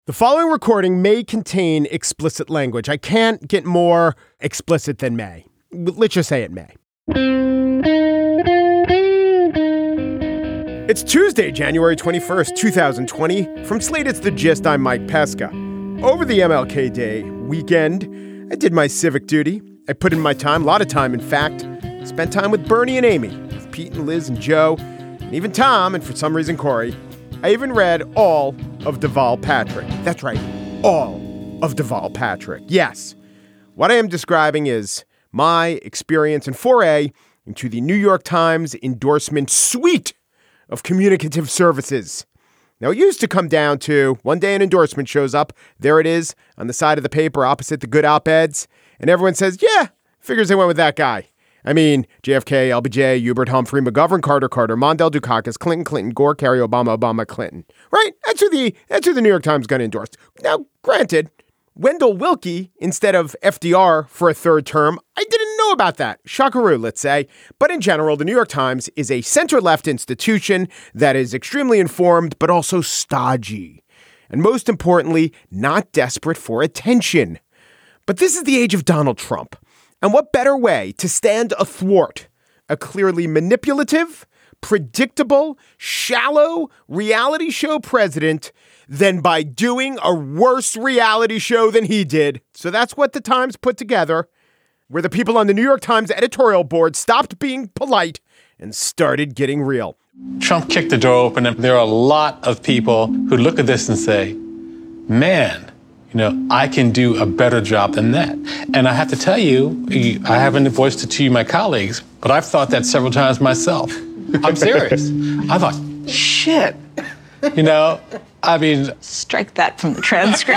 The following recording may contain explicit language. I can't get more explicit than may. Let's just say it may. It's Tuesday, January 21st, 2020. From Slate, it's The Gist. I'm Mike Pesca. Over the MLK Day weekend, I did my civic duty. I put in my time, a lot of time, in fact. Spent time with Bernie and Amy, with Pete and Liz and Joe, and even Tom, and for some reason, Corey. I even read all of Deval Patrick. That's right, all of Deval Patrick. Yes. What I am describing is my experience and foray into the New York Times endorsement suite of communicative services. Now, it used to come down to one day an endorsement shows up. There it is on the side of the paper opposite the good op-eds. And everyone says, yeah, figures they went with that guy. I mean, JFK, LBJ, Hubert, Humphrey, McGovern, Carter, Mondale, Dukakis, Clinton, Gore, Kerry, Obama, Clinton. Right? That's who the New York Times got endorsed. Now, granted, Wendell Willkie instead of FDR for a third term, I didn't know about that. Shockaroo, let's say. But in general, the New York Times is a center-left institution that is extremely informed, but also stodgy. And most importantly, not desperate for attention. But this is the age of Donald Trump. And what better way to stand athwart a clearly manipulative, predictable, shallow reality show president than by doing a worse reality show than he did? So that's what the Times put together, where the people on the New York Times editorial board stopped being polite and started getting real. Trump kicked the door open, and there are a lot of people who look at this and say, man, I can do a better job than that. And I have to tell you, I haven't voiced it to you, my colleagues, but I've thought that several times myself. I'm serious. I thought, shit. Strike that from the transcript.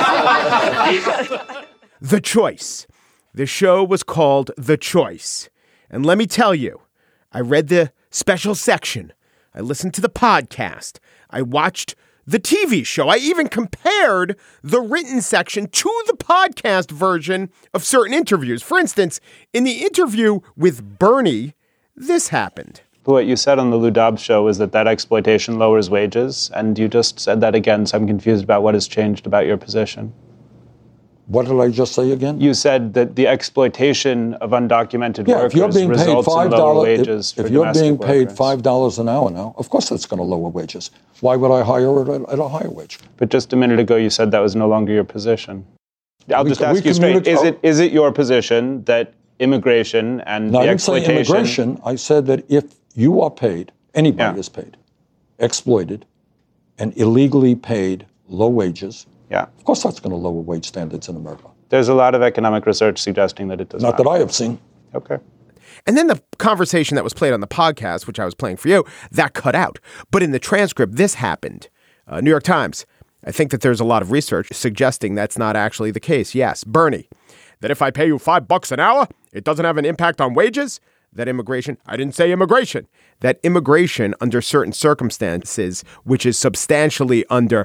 The Choice. The show was called The Choice. And let me tell you, I read the special section. I listened to the podcast. I watched the TV show. I even compared the written section to the podcast version of certain interviews. For instance, in the interview with Bernie, this happened. What you said on the Lou Dobbs show is that exploitation lowers wages, and you just said that again, so I'm confused about what has changed about your position. What did I just say again? You said that the exploitation of undocumented workers results in lower wages for domestic workers. If you're being paid $5 an hour now, of course that's going to lower wages. Why would I hire at a higher wage? But just a minute ago you said that was no longer your position. I'll just ask you straight. Is it your position that immigration and the exploitation... I didn't say immigration. I said that if you are paid, anybody is paid, exploited, and illegally paid low wages... Yeah. Of course, that's going to lower wage standards in America. There's a lot of economic research suggesting that it does not. Not that I have seen. Okay. And then the conversation that was played on the podcast, which I was playing for you, that cut out. But in the transcript, this happened. New York Times. I think that there's a lot of research suggesting that's not actually the case. Yes, Bernie, that if I pay you $5 an hour, it doesn't have an impact on wages. That immigration, I didn't say immigration, that immigration under certain circumstances, which is substantially under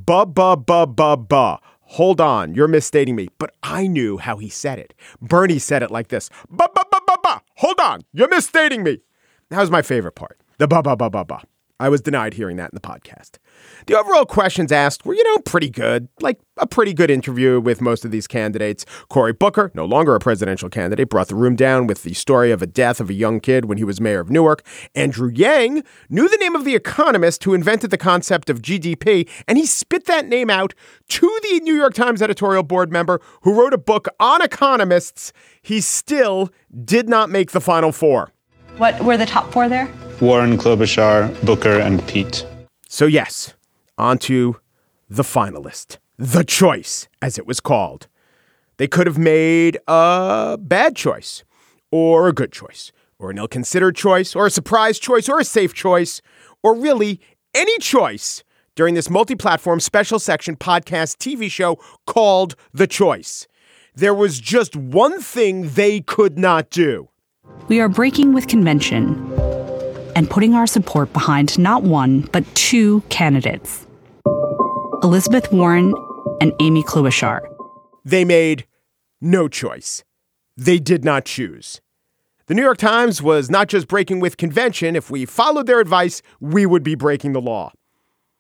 Hold on, you're misstating me. But I knew how he said it. Bernie said it like this. Hold on, you're misstating me. That was my favorite part. The I was denied hearing that in the podcast. The overall questions asked were, pretty good, like a pretty good interview with most of these candidates. Cory Booker, no longer a presidential candidate, brought the room down with the story of a death of a young kid when he was mayor of Newark. Andrew Yang knew the name of the economist who invented the concept of GDP, and he spit that name out to the New York Times editorial board member who wrote a book on economists. He still did not make the Final Four. What were the top four there? Warren, Klobuchar, Booker, and Pete. So yes, on to the finalist, The Choice, as it was called. They could have made a bad choice, or a good choice, or an ill-considered choice, or a surprise choice, or a safe choice, or really any choice during this multi-platform special section podcast TV show called The Choice. There was just one thing they could not do. We are breaking with convention and putting our support behind not one, but two candidates, Elizabeth Warren and Amy Klobuchar. They made no choice. They did not choose. The New York Times was not just breaking with convention. If we followed their advice, we would be breaking the law.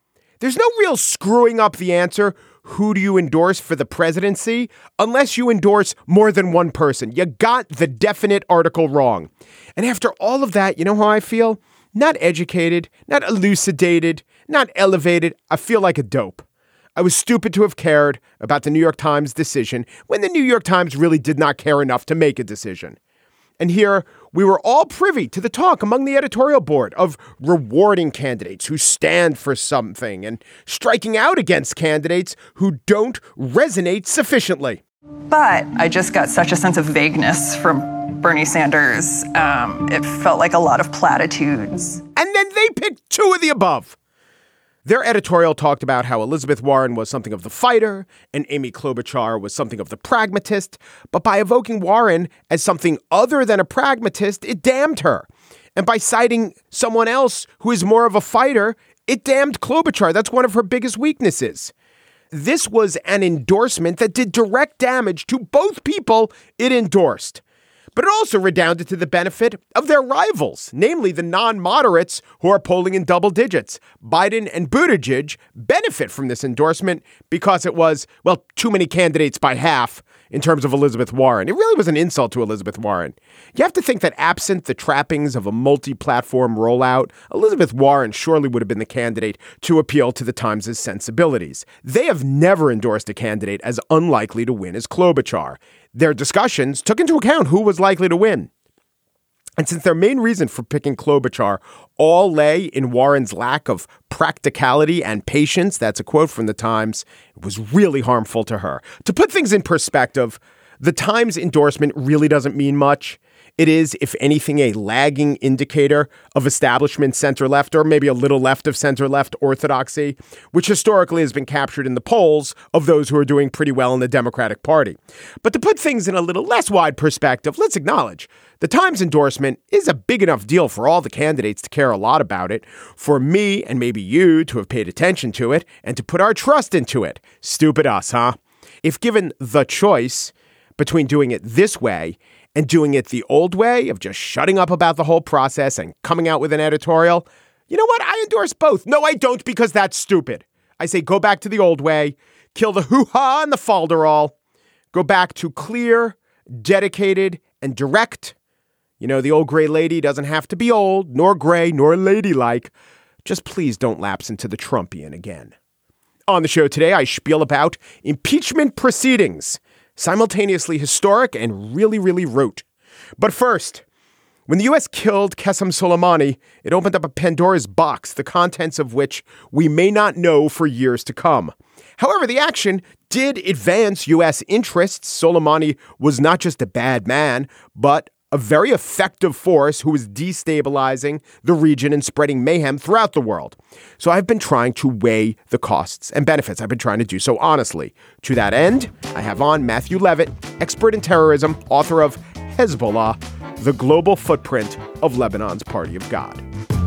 There's no real screwing up the answer. Who do you endorse for the presidency? Unless you endorse more than one person. You got the definite article wrong. And after all of that, you know how I feel? Not educated, not elucidated, not elevated. I feel like a dope. I was stupid to have cared about the New York Times decision when the New York Times really did not care enough to make a decision. And here we were all privy to the talk among the editorial board of rewarding candidates who stand for something and striking out against candidates who don't resonate sufficiently. But I just got such a sense of vagueness from Bernie Sanders. It felt like a lot of platitudes. And then they picked two of the above. Their editorial talked about how Elizabeth Warren was something of the fighter and Amy Klobuchar was something of the pragmatist. But by evoking Warren as something other than a pragmatist, it damned her. And by citing someone else who is more of a fighter, it damned Klobuchar. That's one of her biggest weaknesses. This was an endorsement that did direct damage to both people it endorsed. But it also redounded to the benefit of their rivals, namely the non-moderates who are polling in double digits. Biden and Buttigieg benefit from this endorsement because it was, well, too many candidates by half in terms of Elizabeth Warren. It really was an insult to Elizabeth Warren. You have to think that absent the trappings of a multi-platform rollout, Elizabeth Warren surely would have been the candidate to appeal to the Times' sensibilities. They have never endorsed a candidate as unlikely to win as Klobuchar. Their discussions took into account who was likely to win. And since their main reason for picking Klobuchar all lay in Warren's lack of practicality and patience, that's a quote from the Times, it was really harmful to her. To put things in perspective, the Times endorsement really doesn't mean much. It is, if anything, a lagging indicator of establishment center-left or maybe a little left of center-left orthodoxy, which historically has been captured in the polls of those who are doing pretty well in the Democratic Party. But to put things in a little less wide perspective, let's acknowledge the Times endorsement is a big enough deal for all the candidates to care a lot about it, for me and maybe you to have paid attention to it and to put our trust into it. Stupid us, huh? If given the choice between doing it this way and doing it the old way of just shutting up about the whole process and coming out with an editorial, you know what? I endorse both. No, I don't, because that's stupid. I say go back to the old way, kill the hoo-ha and the falderall, go back to clear, dedicated, and direct. You know, the old gray lady doesn't have to be old, nor gray, nor ladylike. Just please don't lapse into the Trumpian again. On the show today, I spiel about impeachment proceedings. Simultaneously historic and really, really rote. But first, when the U.S. killed Qasem Soleimani, it opened up a Pandora's box, the contents of which we may not know for years to come. However, the action did advance U.S. interests. Soleimani was not just a bad man, but a very effective force who was destabilizing the region and spreading mayhem throughout the world. So I've been trying to weigh the costs and benefits. I've been trying to do so honestly. To that end, I have on Matthew Levitt, expert in terrorism, author of Hezbollah, the global footprint of Lebanon's Party of God.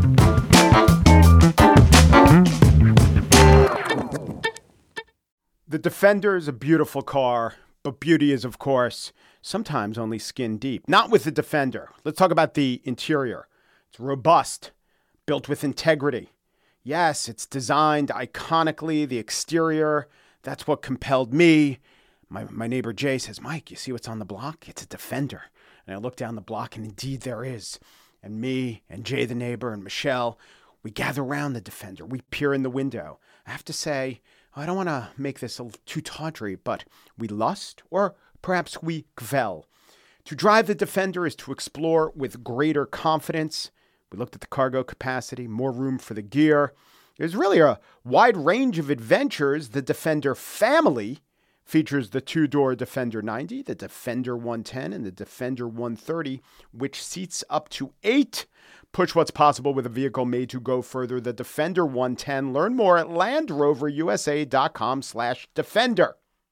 The Defender is a beautiful car, but beauty is, of course, sometimes only skin deep. Not with the Defender. Let's talk about the interior. It's robust, built with integrity. Yes, it's designed iconically. The exterior, that's what compelled me. My neighbor Jay says, Mike, you see what's on the block? It's a Defender. And I look down the block, and indeed there is. And me and Jay the neighbor and Michelle, we gather around the Defender. We peer in the window. I have to say, I don't want to make this too tawdry, but we lust, or perhaps we gvel. To drive the Defender is to explore with greater confidence. We looked at the cargo capacity, more room for the gear. There's really a wide range of adventures. The Defender family features the two-door Defender 90, the Defender 110, and the Defender 130, which seats up to 8. Push what's possible with a vehicle made to go further. The Defender 110. Learn more at LandRoverUSA.com/Defender.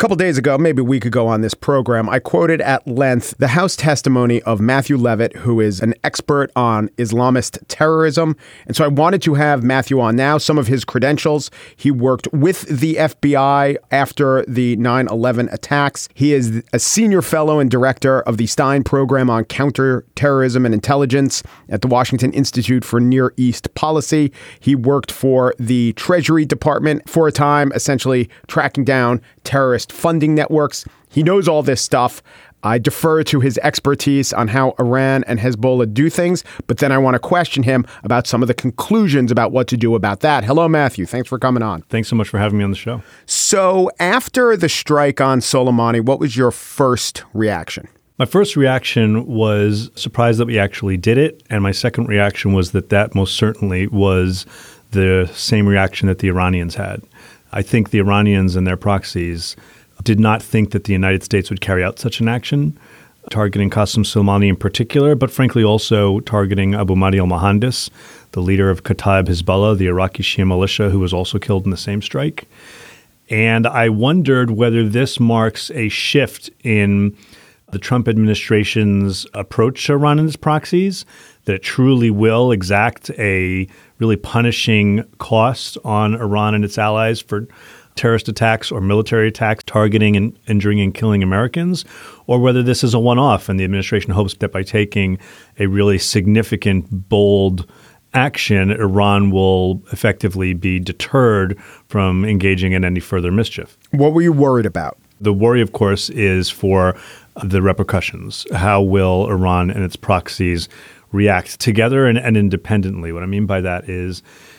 couple days ago, maybe a week ago on this program, I quoted at length the House testimony of Matthew Levitt, who is an expert on Islamist terrorism. And so I wanted to have Matthew on now, some of his credentials. He worked with the FBI after the 9/11 attacks. He is a senior fellow and director of the Stein Program on Counterterrorism and Intelligence at the Washington Institute for Near East Policy. He worked for the Treasury Department for a time, essentially tracking down terrorist funding networks. He knows all this stuff. I defer to his expertise on how Iran and Hezbollah do things, but then I want to question him about some of the conclusions about what to do about that. Hello, Matthew. Thanks for coming on. Thanks so much for having me on the show. So after the strike on Soleimani, what was your first reaction? My first reaction was surprised that we actually did it. And my second reaction was that most certainly was the same reaction that the Iranians had. I think the Iranians and their proxies did not think that the United States would carry out such an action, targeting Qasem Soleimani in particular, but frankly also targeting Abu Mahdi al-Mohandes, the leader of Kataib Hezbollah, the Iraqi Shia militia, who was also killed in the same strike. And I wondered whether this marks a shift in the Trump administration's approach to Iran and its proxies, that it truly will exact a really punishing cost on Iran and its allies for terrorist attacks or military attacks targeting and injuring and killing Americans, or whether this is a one-off and the administration hopes that by taking a really significant, bold action, Iran will effectively be deterred from engaging in any further mischief. What were you worried about? The worry, of course, is for the repercussions. How will Iran and its proxies react together and independently? What I mean by that is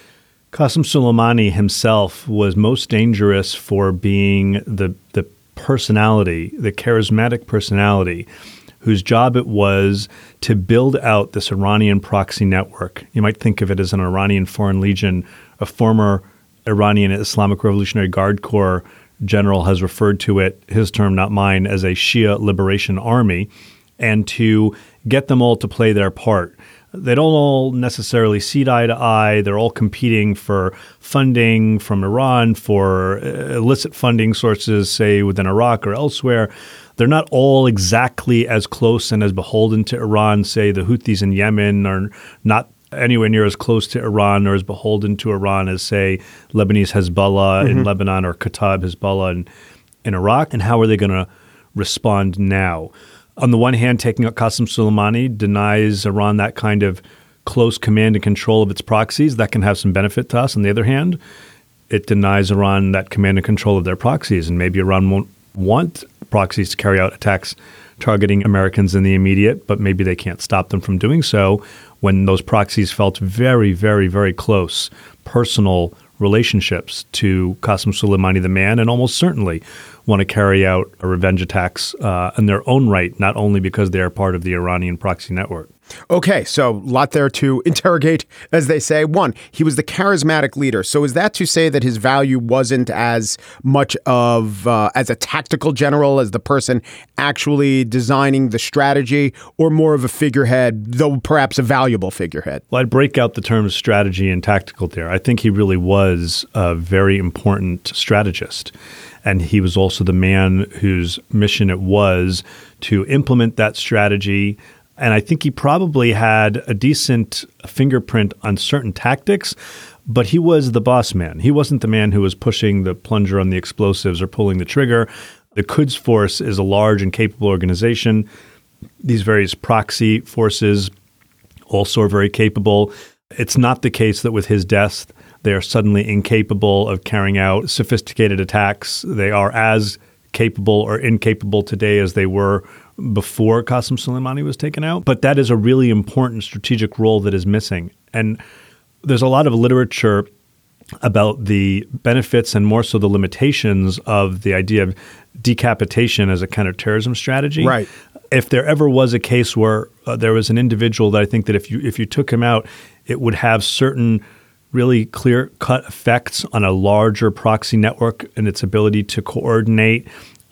Qasem Soleimani himself was most dangerous for being the personality, the charismatic personality, whose job it was to build out this Iranian proxy network. You might think of it as an Iranian Foreign Legion. A former Iranian Islamic Revolutionary Guard Corps general has referred to it, his term, not mine, as a Shia Liberation Army, and to get them all to play their part. They don't all necessarily see eye to eye. They're all competing for funding from Iran, for illicit funding sources, say, within Iraq or elsewhere. They're not all exactly as close and as beholden to Iran. Say the Houthis in Yemen are not anywhere near as close to Iran or as beholden to Iran as, say, Lebanese Hezbollah in Lebanon or Kataib Hezbollah in Iraq. And how are they going to respond now? On the one hand, taking out Qasem Soleimani denies Iran that kind of close command and control of its proxies. That can have some benefit to us. On the other hand, it denies Iran that command and control of their proxies. And maybe Iran won't want proxies to carry out attacks targeting Americans in the immediate, but maybe they can't stop them from doing so when those proxies felt very, very, very close personal relationships to Qasem Soleimani, the man, and almost certainly want to carry out revenge attacks in their own right, not only because they are part of the Iranian proxy network. Okay, so a lot there to interrogate, as they say. One, he was the charismatic leader. So is that to say that his value wasn't as much of as a tactical general as the person actually designing the strategy, or more of a figurehead, though perhaps a valuable figurehead? Well, I'd break out the terms strategy and tactical there. I think he really was a very important strategist. And he was also the man whose mission it was to implement that strategy. And I think he probably had a decent fingerprint on certain tactics, but he was the boss man. He wasn't the man who was pushing the plunger on the explosives or pulling the trigger. The Quds Force is a large and capable organization. These various proxy forces also are very capable. It's not the case that with his death, they are suddenly incapable of carrying out sophisticated attacks. They are as capable or incapable today as they were before Qasem Soleimani was taken out. But that is a really important strategic role that is missing. And there's a lot of literature about the benefits and more so the limitations of the idea of decapitation as a counterterrorism strategy. Right. If there ever was a case where there was an individual that I think that if you took him out, it would have certain really clear-cut effects on a larger proxy network and its ability to coordinate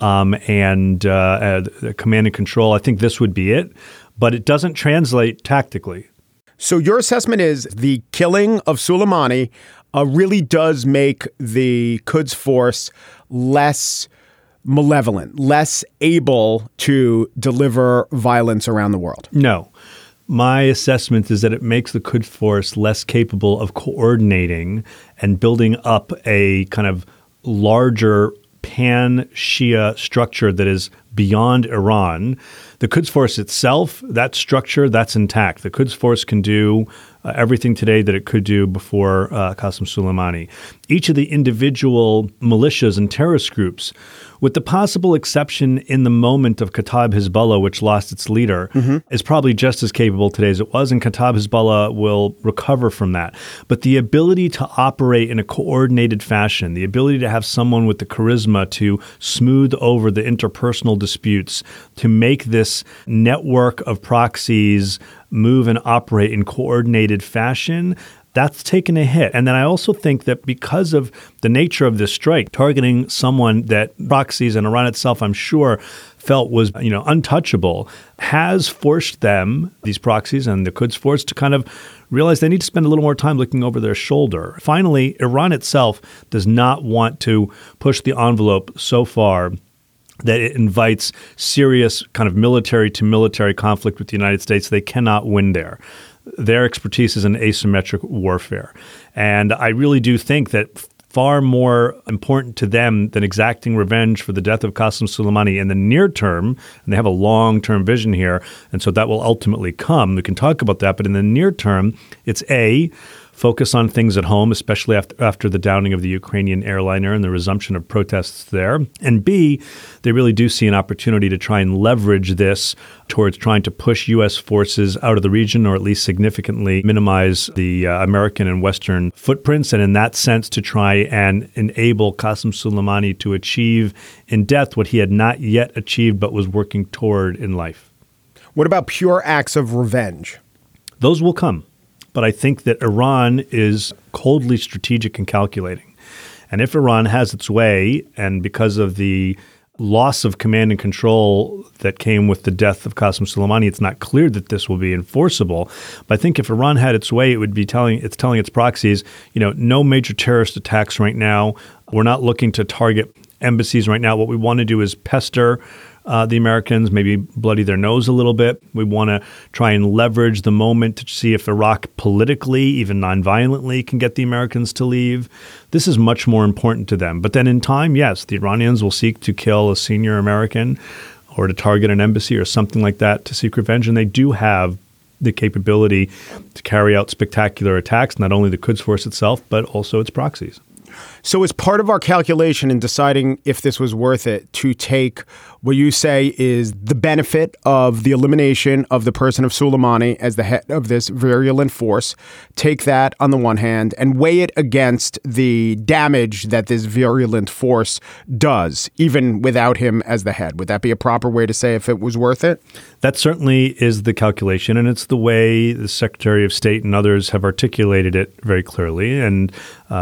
and command and control. I think this would be it, but it doesn't translate tactically. So your assessment is the killing of Soleimani really does make the Quds Force less malevolent, less able to deliver violence around the world? No. My assessment is that it makes the Quds Force less capable of coordinating and building up a kind of larger pan-Shia structure that is beyond Iran. The Quds Force itself, that structure, that's intact. The Quds Force can do everything today that it could do before Qasem Soleimani. Each of the individual militias and terrorist groups, with the possible exception in the moment of Kataib Hezbollah, which lost its leader, is probably just as capable today as it was, and Kataib Hezbollah will recover from that. But the ability to operate in a coordinated fashion, the ability to have someone with the charisma to smooth over the interpersonal disputes, to make this network of proxies move and operate in coordinated fashion, that's taken a hit. And then I also think that because of the nature of this strike, targeting someone that proxies and Iran itself, I'm sure, felt was, untouchable, has forced them, these proxies and the Quds Force, to kind of realize they need to spend a little more time looking over their shoulder. Finally, Iran itself does not want to push the envelope so far that it invites serious kind of military-to-military conflict with the United States. They cannot win there. Their expertise is in asymmetric warfare. And I really do think that far more important to them than exacting revenge for the death of Qasem Soleimani in the near term, and they have a long-term vision here, and so that will ultimately come. We can talk about that, but in the near term, it's A, focus on things at home, especially after the downing of the Ukrainian airliner and the resumption of protests there. And B, they really do see an opportunity to try and leverage this towards trying to push U.S. forces out of the region, or at least significantly minimize the American and Western footprints, and in that sense to try and enable Qasem Soleimani to achieve in death what he had not yet achieved but was working toward in life. What about pure acts of revenge? Those will come. But I think that Iran is coldly strategic and calculating. And if Iran has its way, and because of the loss of command and control that came with the death of Qasem Soleimani, it's not clear that this will be enforceable. But I think if Iran had its way, it would be telling its proxies, no major terrorist attacks right now. We're not looking to target embassies right now. What we want to do is pester the Americans, maybe bloody their nose a little bit. We want to try and leverage the moment to see if Iraq politically, even nonviolently, can get the Americans to leave. This is much more important to them. But then in time, yes, the Iranians will seek to kill a senior American or to target an embassy or something like that to seek revenge. And they do have the capability to carry out spectacular attacks, not only the Quds Force itself, but also its proxies. So as part of our calculation in deciding if this was worth it, to take what you say is the benefit of the elimination of the person of Soleimani as the head of this virulent force, take that on the one hand and weigh it against the damage that this virulent force does, even without him as the head. Would that be a proper way to say if it was worth it? That certainly is the calculation, and it's the way the Secretary of State and others have articulated it very clearly. And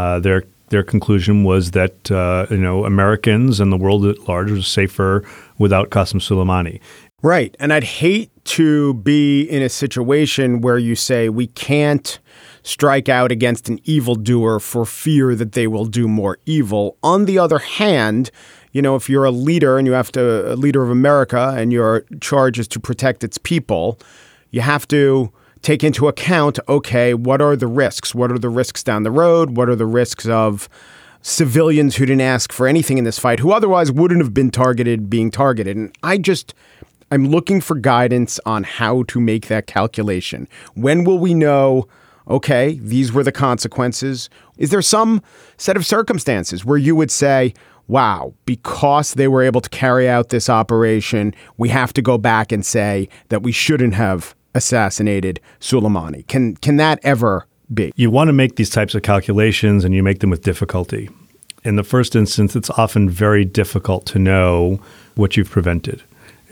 their conclusion was that Americans and the world at large was safer without Qasem Soleimani. Right. And I'd hate to be in a situation where you say we can't strike out against an evildoer for fear that they will do more evil. On the other hand, if you're a leader and a leader of America and your charge is to protect its people, you have to take into account, okay, what are the risks? What are the risks down the road? What are the risks of civilians who didn't ask for anything in this fight, who otherwise wouldn't have been being targeted? And I'm looking for guidance on how to make that calculation. When will we know, okay, these were the consequences? Is there some set of circumstances where you would say, wow, because they were able to carry out this operation, we have to go back and say that we shouldn't have assassinated Soleimani? Can that ever be? You want to make these types of calculations, and you make them with difficulty. In the first instance, it's often very difficult to know what you've prevented.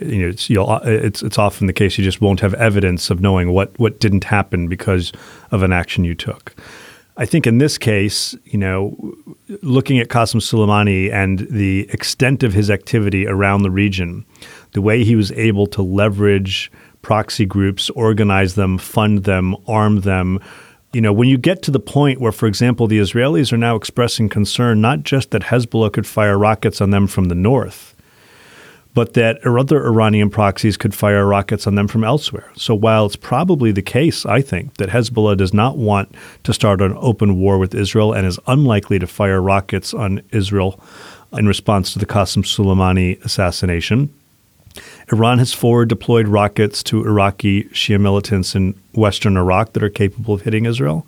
It's often the case you just won't have evidence of knowing what didn't happen because of an action you took. I think in this case, looking at Qasem Soleimani and the extent of his activity around the region, the way he was able to leverage proxy groups, organize them, fund them, arm them. When you get to the point where, for example, the Israelis are now expressing concern not just that Hezbollah could fire rockets on them from the north, but that other Iranian proxies could fire rockets on them from elsewhere. So while it's probably the case, I think, that Hezbollah does not want to start an open war with Israel and is unlikely to fire rockets on Israel in response to the Qasem Soleimani assassination, Iran has forward deployed rockets to Iraqi Shia militants in western Iraq that are capable of hitting Israel.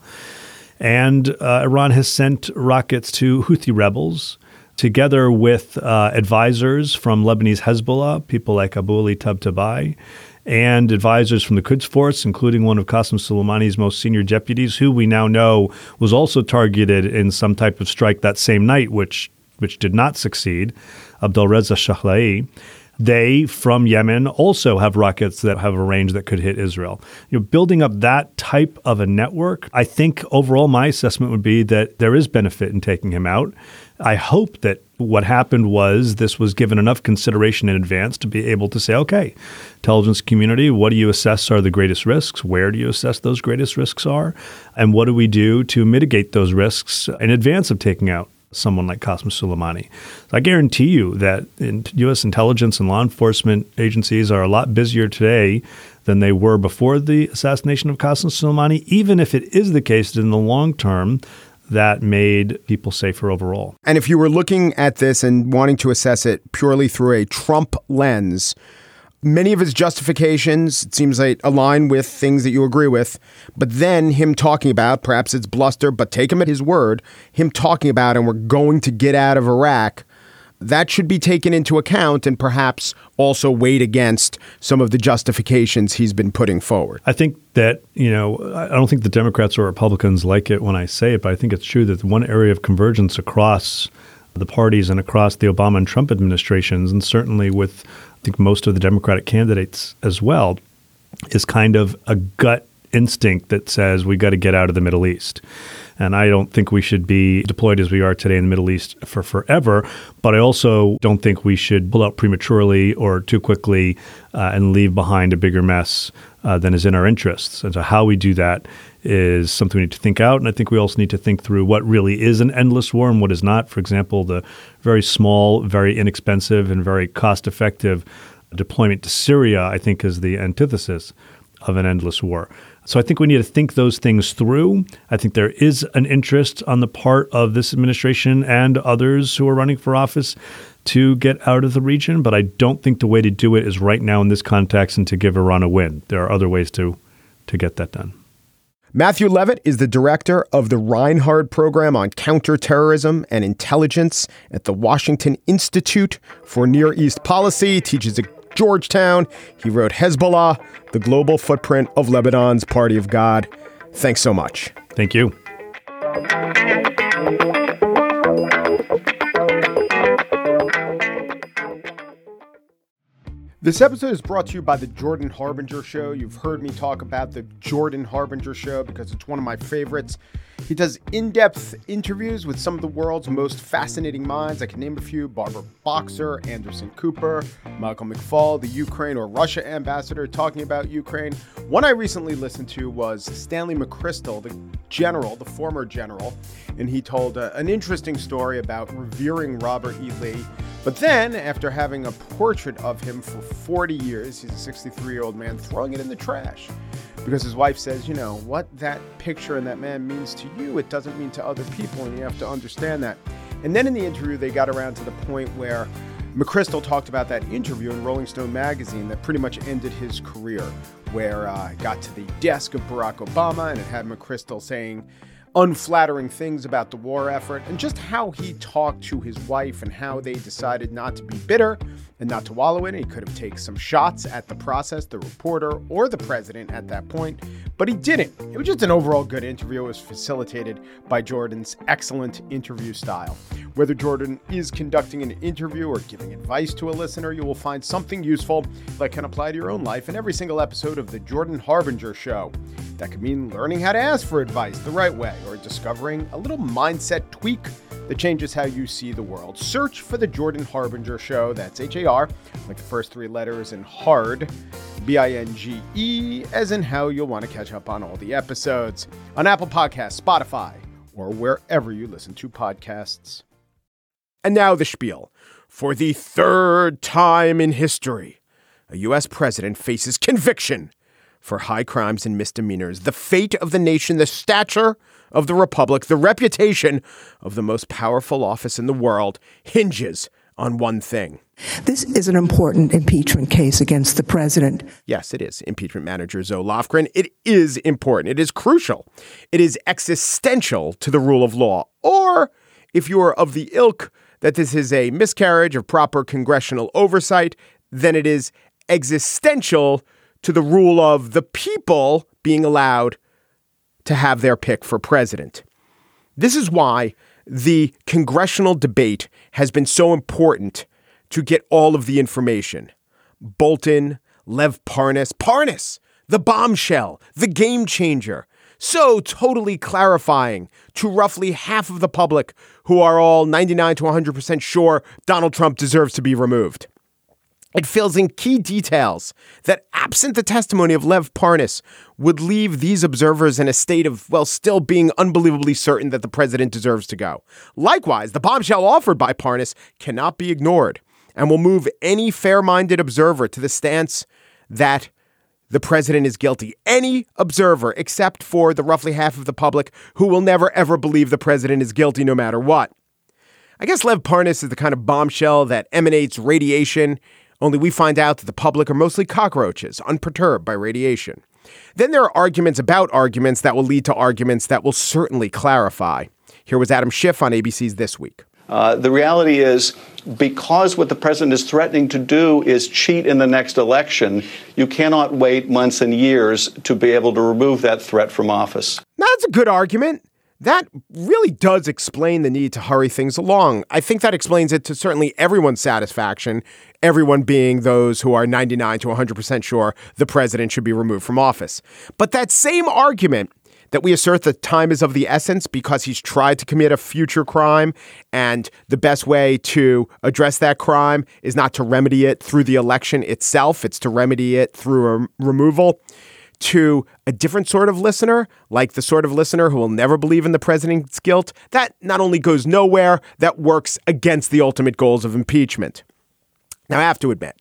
And Iran has sent rockets to Houthi rebels, together with advisors from Lebanese Hezbollah, people like Abu Ali Tabatabai, and advisors from the Quds Force, including one of Qasem Soleimani's most senior deputies, who we now know was also targeted in some type of strike that same night, which did not succeed, Abdulreza Shahlaei. They, from Yemen, also have rockets that have a range that could hit Israel. Building up that type of a network, I think overall my assessment would be that there is benefit in taking him out. I hope that what happened was this was given enough consideration in advance to be able to say, okay, intelligence community, what do you assess are the greatest risks? Where do you assess those greatest risks are? And what do we do to mitigate those risks in advance of taking out someone like Qasem Soleimani? I guarantee you that U.S. intelligence and law enforcement agencies are a lot busier today than they were before the assassination of Qasem Soleimani, even if it is the case that in the long term that made people safer overall. And if you were looking at this and wanting to assess it purely through a Trump lens, many of his justifications, it seems like, align with things that you agree with. But then him talking about, perhaps it's bluster, but take him at his word, him talking about, and we're going to get out of Iraq, that should be taken into account and perhaps also weighed against some of the justifications he's been putting forward. I think that, I don't think the Democrats or Republicans like it when I say it, but I think it's true that the one area of convergence across the parties and across the Obama and Trump administrations, and certainly with I think most of the Democratic candidates as well, is kind of a gut instinct that says we got to get out of the Middle East. And I don't think we should be deployed as we are today in the Middle East for forever. But I also don't think we should pull out prematurely or too quickly and leave behind a bigger mess than is in our interests. And so how we do that is something we need to think out. And I think we also need to think through what really is an endless war and what is not. For example, the very small, very inexpensive, and very cost-effective deployment to Syria, I think, is the antithesis of an endless war. So I think we need to think those things through. I think there is an interest on the part of this administration and others who are running for office to get out of the region, but I don't think the way to do it is right now in this context and to give Iran a win. There are other ways to get that done. Matthew Levitt is the director of the Reinhard Program on Counterterrorism and Intelligence at the Washington Institute for Near East Policy. He teaches at Georgetown. He wrote Hezbollah, the Global Footprint of Lebanon's Party of God. Thanks so much. Thank you. This episode is brought to you by the Jordan Harbinger Show. You've heard me talk about the Jordan Harbinger Show because it's one of my favorites. He does in-depth interviews with some of the world's most fascinating minds. I can name a few: Barbara Boxer, Anderson Cooper, Michael McFaul, the Ukraine or Russia ambassador talking about Ukraine. One I recently listened to was Stanley McChrystal, the general, the former general, and he told an interesting story about revering Robert E. Lee. But then, after having a portrait of him for 40 years, he's a 63-year-old man, throwing it in the trash. Because his wife says, what that picture and that man means to you, it doesn't mean to other people, and you have to understand that. And then in the interview, they got around to the point where McChrystal talked about that interview in Rolling Stone magazine that pretty much ended his career, where it got to the desk of Barack Obama, and it had McChrystal saying unflattering things about the war effort, and just how he talked to his wife and how they decided not to be bitter and not to wallow in it. He could have taken some shots at the process, the reporter, or the president at that point, but he didn't. It was just an overall good interview. It was facilitated by Jordan's excellent interview style. Whether Jordan is conducting an interview or giving advice to a listener, you will find something useful that can apply to your own life in every single episode of The Jordan Harbinger Show. That could mean learning how to ask for advice the right way, or discovering a little mindset tweak that changes how you see the world. Search for The Jordan Harbinger Show. That's H-A-R, like the first three letters, and hard, B-I-N-G-E, as in how you'll want to catch up on all the episodes on Apple Podcasts, Spotify, or wherever you listen to podcasts. And now the spiel. For the third time in history, a U.S. president faces conviction for high crimes and misdemeanors. The fate of the nation, the stature of the republic, the reputation of the most powerful office in the world hinges on one thing. This is an important impeachment case against the president. Yes, it is. Impeachment manager Zoe Lofgren. It is important. It is crucial. It is existential to the rule of law. Or if you are of the ilk that this is a miscarriage of proper congressional oversight, then it is existential to the rule of the people being allowed to have their pick for president. This is why the congressional debate has been so important to get all of the information. Bolton, Lev Parnas, the bombshell, the game changer, so totally clarifying to roughly half of the public who are all 99 to 100% sure Donald Trump deserves to be removed. It fills in key details that, absent the testimony of Lev Parnas, would leave these observers in a state of, well, still being unbelievably certain that the president deserves to go. Likewise, the bombshell offered by Parnas cannot be ignored and will move any fair-minded observer to the stance that the president is guilty. Any observer, except for the roughly half of the public who will never, ever believe the president is guilty no matter what. I guess Lev Parnas is the kind of bombshell that emanates radiation, only we find out that the public are mostly cockroaches, unperturbed by radiation. Then there are arguments about arguments that will lead to arguments that will certainly clarify. Here was Adam Schiff on ABC's This Week. The reality is, because what the president is threatening to do is cheat in the next election, you cannot wait months and years to be able to remove that threat from office. That's a good argument. That really does explain the need to hurry things along. I think that explains it to certainly everyone's satisfaction, everyone being those who are 99 to 100% sure the president should be removed from office. But that same argument that we assert that time is of the essence because he's tried to commit a future crime and the best way to address that crime is not to remedy it through the election itself, it's to remedy it through removal. To a different sort of listener, like the sort of listener who will never believe in the president's guilt, that not only goes nowhere, that works against the ultimate goals of impeachment. Now, I have to admit,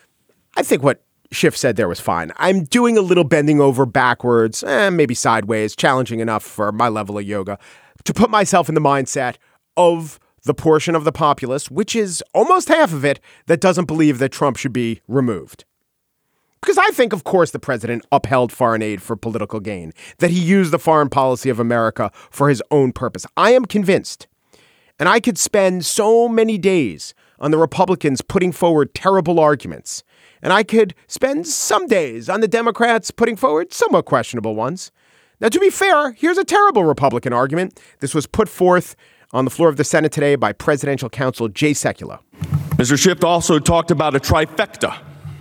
I think what Schiff said there was fine. I'm doing a little bending over backwards, maybe sideways, challenging enough for my level of yoga, to put myself in the mindset of the portion of the populace, which is almost half of it, that doesn't believe that Trump should be removed. Because I think, of course, the president upheld foreign aid for political gain, that he used the foreign policy of America for his own purpose. I am convinced, and I could spend so many days on the Republicans putting forward terrible arguments, and I could spend some days on the Democrats putting forward somewhat questionable ones. Now, to be fair, here's a terrible Republican argument. This was put forth on the floor of the Senate today by presidential counsel Jay Sekulow. Mr. Schiff also talked about a trifecta.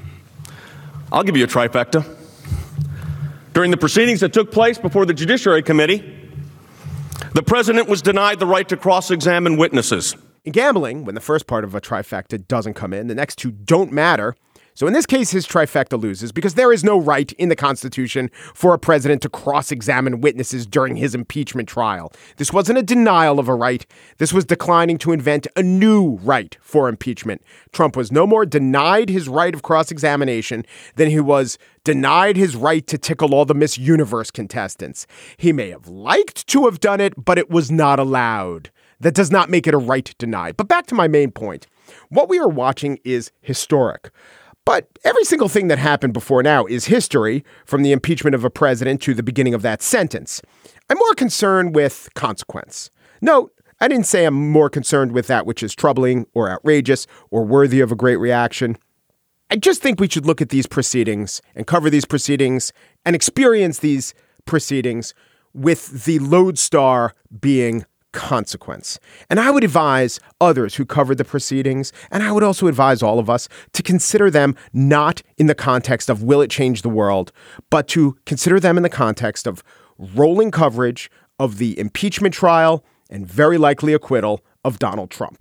I'll give you a trifecta. During the proceedings that took place before the Judiciary Committee, the president was denied the right to cross-examine witnesses. In gambling, when the first part of a trifecta doesn't come in, the next two don't matter. So in this case, his trifecta loses because there is no right in the Constitution for a president to cross-examine witnesses during his impeachment trial. This wasn't a denial of a right. This was declining to invent a new right for impeachment. Trump was no more denied his right of cross-examination than he was denied his right to tickle all the Miss Universe contestants. He may have liked to have done it, but it was not allowed. That does not make it a right denied. But back to my main point. What we are watching is historic. But every single thing that happened before now is history, from the impeachment of a president to the beginning of that sentence. I'm more concerned with consequence. Note, I didn't say I'm more concerned with that which is troubling or outrageous or worthy of a great reaction. I just think we should look at these proceedings and cover these proceedings and experience these proceedings with the lodestar being consequence. And I would advise others who covered the proceedings, and I would also advise all of us to consider them not in the context of will it change the world, but to consider them in the context of rolling coverage of the impeachment trial and very likely acquittal of Donald Trump.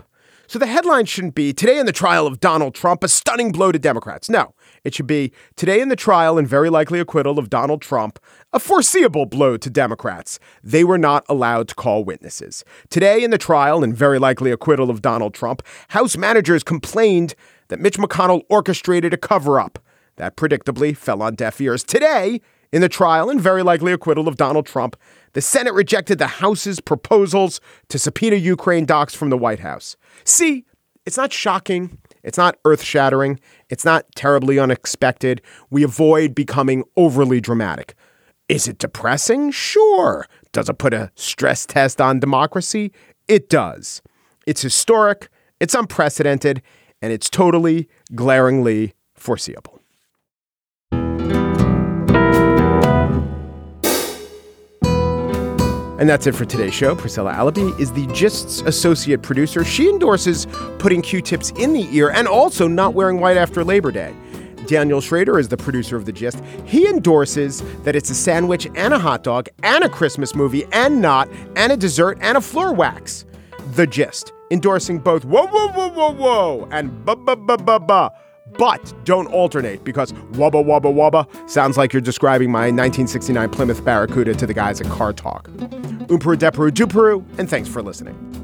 So the headline shouldn't be "Today in the Trial of Donald Trump, a Stunning Blow to Democrats." No, it should be "Today in the Trial and Very Likely Acquittal of Donald Trump, a Foreseeable Blow to Democrats. They were not allowed to call witnesses. Today in the Trial and Very Likely Acquittal of Donald Trump, House managers complained that Mitch McConnell orchestrated a cover-up. That predictably fell on deaf ears. Today, in the trial and very likely acquittal of Donald Trump, the Senate rejected the House's proposals to subpoena Ukraine docs from the White House. See, it's not shocking. It's not earth-shattering. It's not terribly unexpected. We avoid becoming overly dramatic. Is it depressing? Sure. Does it put a stress test on democracy? It does. It's historic, it's unprecedented, and it's totally, glaringly foreseeable. And that's it for today's show. Priscilla Alabi is the Gist's associate producer. She endorses putting Q-tips in the ear and also not wearing white after Labor Day. Daniel Schrader is the producer of The Gist. He endorses that it's a sandwich and a hot dog and a Christmas movie and not and a dessert and a floor wax. The Gist, endorsing both whoa, whoa, whoa, whoa, whoa and ba-ba-ba-ba-ba. But don't alternate because wubba wubba wubba sounds like you're describing my 1969 Plymouth Barracuda to the guys at Car Talk. Oomparu Deparu Duparu, and thanks for listening.